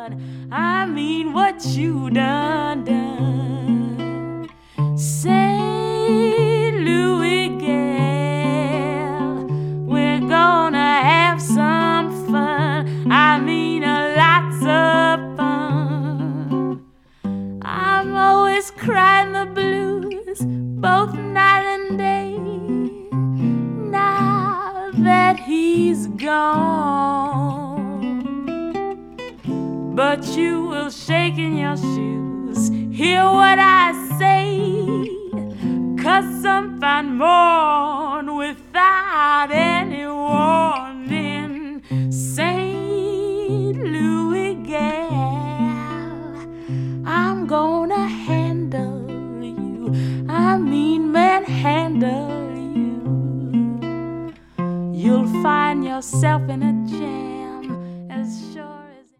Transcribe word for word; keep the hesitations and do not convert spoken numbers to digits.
done. I mean what you done done. Saint Louis gal, we're gonna have some fun. I mean a lots of fun. I'm always crying the blues both night and day. Now that he's gone, but you will shake in your shoes, hear what I say, 'cause some find mourn without anyone.